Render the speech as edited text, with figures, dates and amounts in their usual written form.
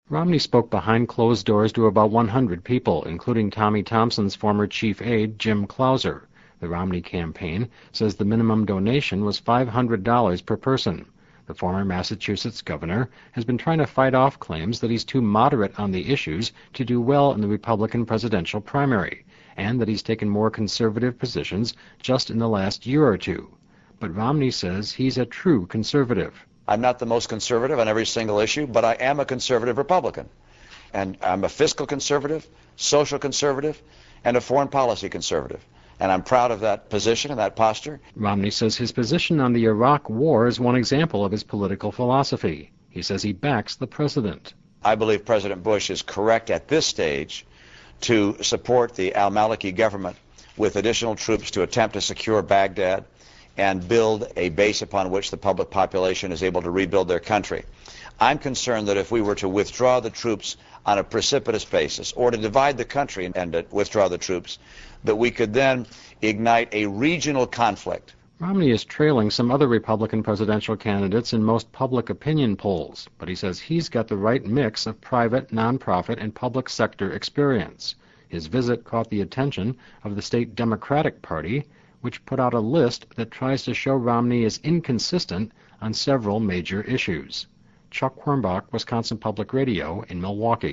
Romney spoke behind closed doors to about 100 people, including Tommy Thompson's former chief aide, Jim Clouser. The Romney campaign says the minimum donation was $500 per person. The former Massachusetts governor has been trying to fight off claims that he's too moderate on the issues to do well in the Republican presidential primary, and that he's taken more conservative positions just in the last year or two. But Romney says he's a true conservative. I'm not the most conservative on every single issue, but I am a conservative Republican. And I'm a fiscal conservative, social conservative, and a foreign policy conservative. And I'm proud of that position and that posture. Romney says his position on the Iraq War is one example of his political philosophy. He says he backs the president. I believe President Bush is correct at this stage to support the al-Maliki government with additional troops to attempt to secure Baghdad and build a base upon which the public population is able to rebuild their country. I'm concerned that if we were to withdraw the troops on a precipitous basis, or to divide the country and withdraw the troops, that we could then ignite a regional conflict. Romney is trailing some other Republican presidential candidates in most public opinion polls, but he says he's got the right mix of private, nonprofit, and public sector experience. His visit caught the attention of the state Democratic Party, which put out a list that tries to show Romney is inconsistent on several major issues. Chuck Quirmbach, Wisconsin Public Radio in Milwaukee.